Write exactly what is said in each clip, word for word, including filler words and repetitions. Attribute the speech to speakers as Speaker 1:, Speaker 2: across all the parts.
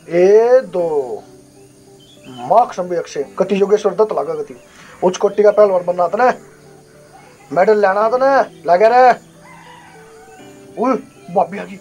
Speaker 1: ए दो मार्क संभी अक्षय कति योगेश्वर दत्त लागा गति उच्च कोटि का पहलवान बनना था ना मेडल लेना था ना लगे रे उल भाभी आ गई।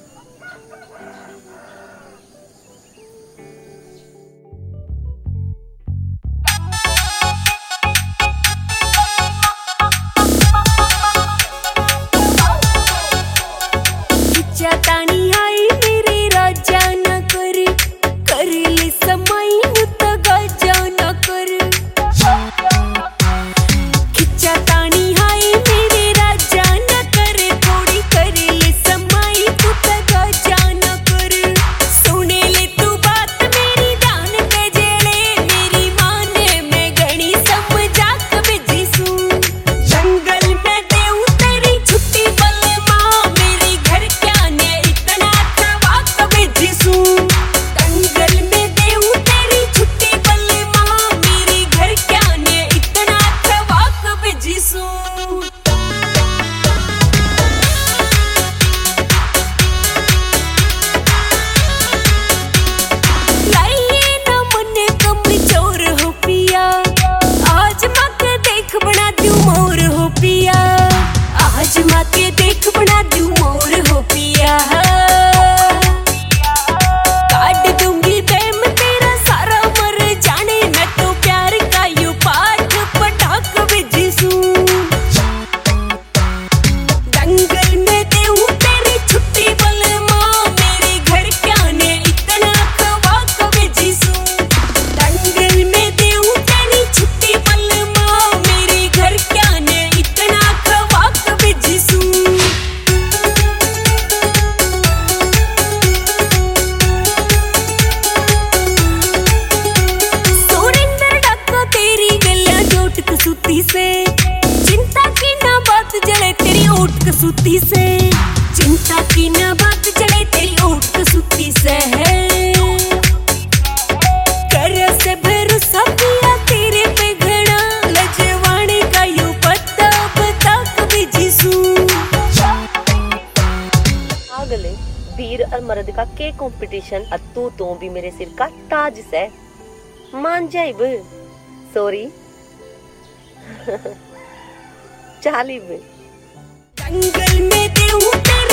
Speaker 1: चिंता की ना बात जले तेरी ओट कसूती से चिंता की ना बात जले तेरी ओट कसूती से है कर से भरोसा किया तेरे पे घड़ा लजवाने का यू पता बता कभी जिसू
Speaker 2: अगले वीर और मर्द का के कंपटीशन तू तो भी मेरे सिर का ताज से मान जाइब सॉरी चालीब
Speaker 3: जंगल में देऊं